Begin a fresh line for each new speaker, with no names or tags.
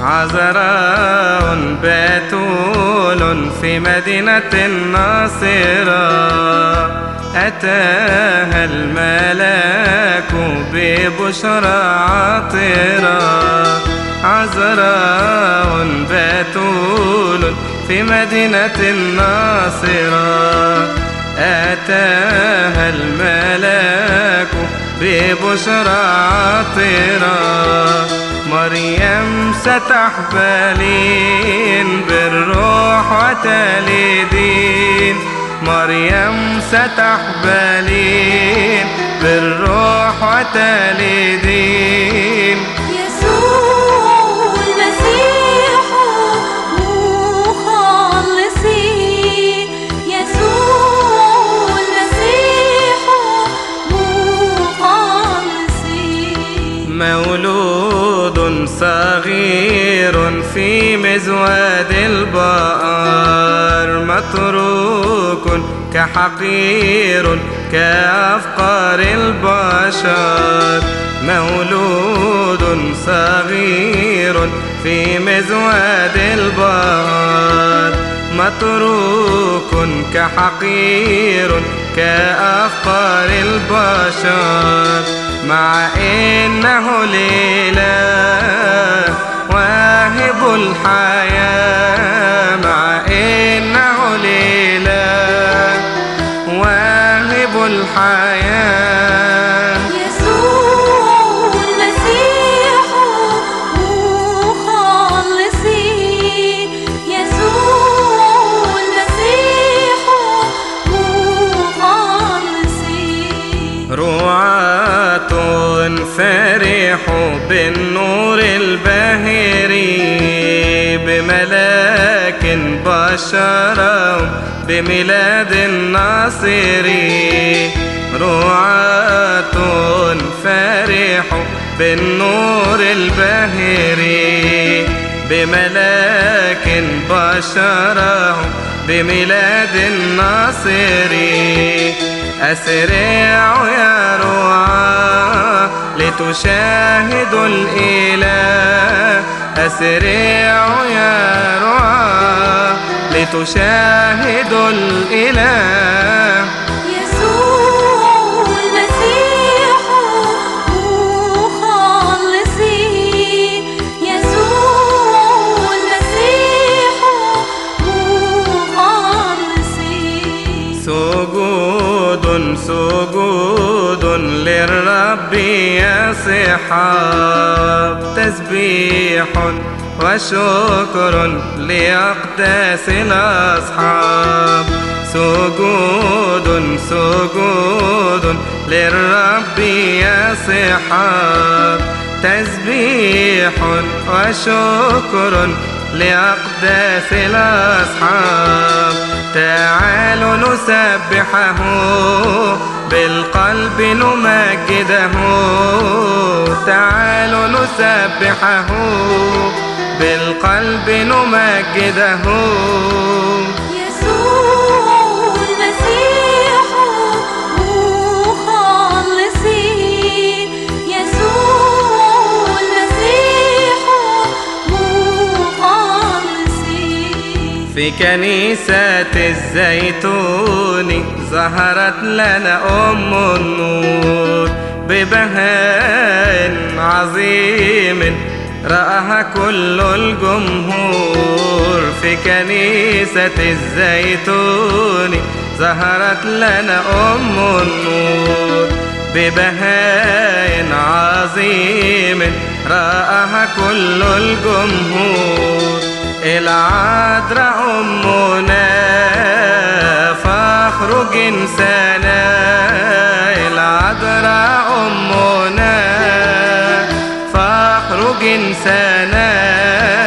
عذراء بتول في مدينة الناصرة، أتاها الملاك ببشرى عطرة. عذراء بتول في مدينة الناصرة، أتاها الملاك ببشرى عطرة. مريم ستحبلين بالروح وتلدين، مريم ستحبلين بالروح وتلدين.
يسوع المسيح مخلصي، يسوع المسيح مخلصي.
مولود صغير في مزود البقر، متروك كحقير كأفقار البشر. مولود صغير في مزود البقر، متروك كحقير كأفقار البشر. مع إنه الإله واهب الحياة، مع إنه الإله واهب الحياة.
يسوع المسيح مخلصي، يسوع المسيح مخلصي.
رعاة فرحوا بالنور الباهري، بملاك بشروا بميلاد الناصري. رعاة فرحوا بالنور الباهري، بملاك بشروا بميلاد الناصري. أسرعوا يا رعاة لتشاهدوا الإله، أسرعوا يا رعاة لتشاهدوا الإله.
يسوع المسيح مخلصي، يسوع المسيح مخلصي.
سجود سجود للرب يا صحاب، تسبيح وشكر لأقداس الأصحاب. سجود سجود للرب يا صحاب، تسبيح وشكر لأقداس الأصحاب. تعالوا نسبحه بالقلب نمجده، تعالوا نسبحه بالقلب نمجده.
يسوع المسيح مخلصي، يسوع المسيح مخلصي.
في كنيسة الزيتون ظهرت لنا أم النور، ببهاء عظيم رآها كل الجمهور. في كنيسة الزيتون ظهرت لنا أم النور، ببهاء عظيم رآها كل الجمهور. العذراء أمنا فخر جنسنا، العذراء أمنا فخر جنسنا.